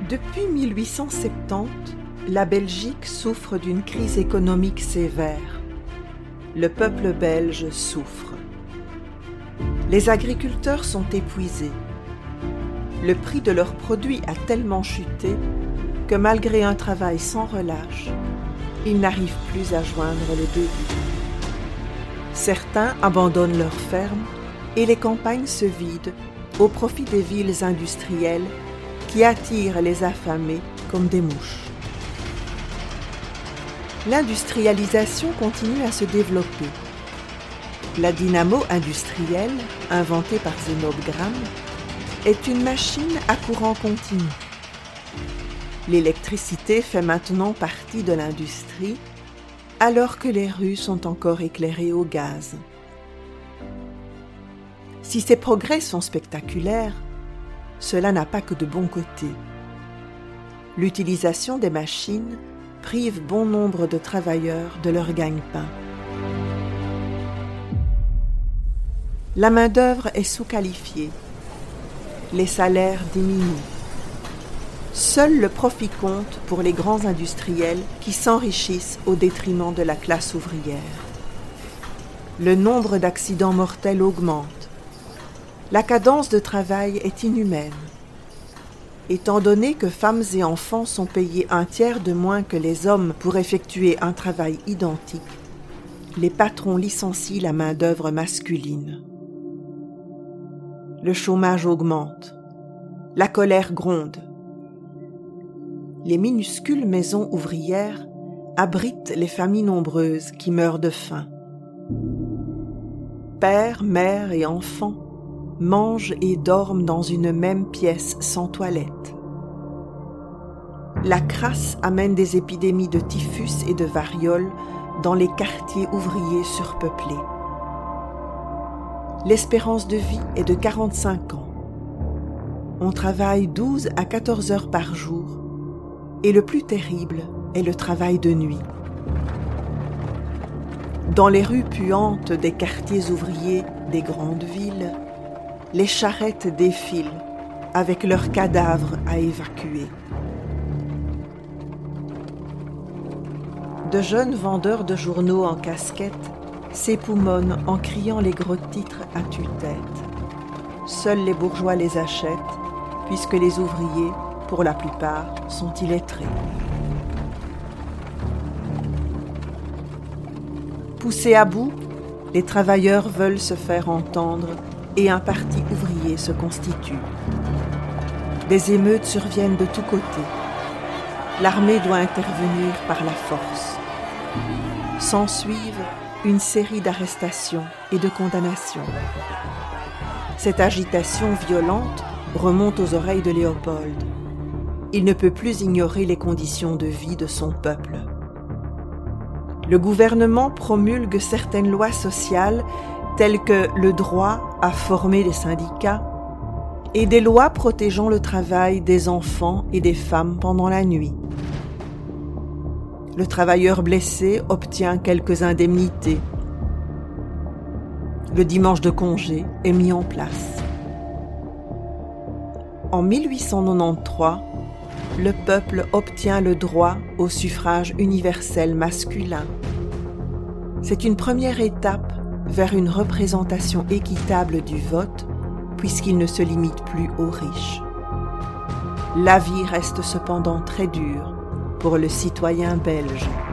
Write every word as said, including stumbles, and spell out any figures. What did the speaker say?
Depuis mille huit cent soixante-dix, la Belgique souffre d'une crise économique sévère. Le peuple belge souffre. Les agriculteurs sont épuisés. Le prix de leurs produits a tellement chuté que malgré un travail sans relâche, ils n'arrivent plus à joindre les deux bouts. Certains abandonnent leurs fermes et les campagnes se vident au profit des villes industrielles qui attirent les affamés comme des mouches. L'industrialisation continue à se développer. La dynamo industrielle, inventée par Zénobe Gramme, est une machine à courant continu. L'électricité fait maintenant partie de l'industrie, alors que les rues sont encore éclairées au gaz. Si ces progrès sont spectaculaires, cela n'a pas que de bons côtés. L'utilisation des machines prive bon nombre de travailleurs de leur gagne-pain. La main-d'œuvre est sous-qualifiée. Les salaires diminuent. Seul le profit compte pour les grands industriels qui s'enrichissent au détriment de la classe ouvrière. Le nombre d'accidents mortels augmente. La cadence de travail est inhumaine. Étant donné que femmes et enfants sont payés un tiers de moins que les hommes pour effectuer un travail identique, les patrons licencient la main-d'œuvre masculine. Le chômage augmente. La colère gronde. Les minuscules maisons ouvrières abritent les familles nombreuses qui meurent de faim. Pères, mères et enfants mangent et dorment dans une même pièce sans toilette. La crasse amène des épidémies de typhus et de variole dans les quartiers ouvriers surpeuplés. L'espérance de vie est de quarante-cinq ans. On travaille douze à quatorze heures par jour et le plus terrible est le travail de nuit. Dans les rues puantes des quartiers ouvriers des grandes villes, les charrettes défilent avec leurs cadavres à évacuer. De jeunes vendeurs de journaux en casquette s'époumonnent en criant les gros titres à tue-tête. Seuls les bourgeois les achètent, puisque les ouvriers, pour la plupart, sont illettrés. Poussés à bout, les travailleurs veulent se faire entendre et un parti ouvrier se constitue. Des émeutes surviennent de tous côtés. L'armée doit intervenir par la force. S'ensuivent une série d'arrestations et de condamnations. Cette agitation violente remonte aux oreilles de Léopold. Il ne peut plus ignorer les conditions de vie de son peuple. Le gouvernement promulgue certaines lois sociales telles que le droit à former des syndicats et des lois protégeant le travail des enfants et des femmes pendant la nuit. Le travailleur blessé obtient quelques indemnités. Le dimanche de congé est mis en place. En mille huit cent quatre-vingt-treize, le peuple obtient le droit au suffrage universel masculin. C'est une première étape vers une représentation équitable du vote, puisqu'il ne se limite plus aux riches. La vie reste cependant très dure pour le citoyen belge.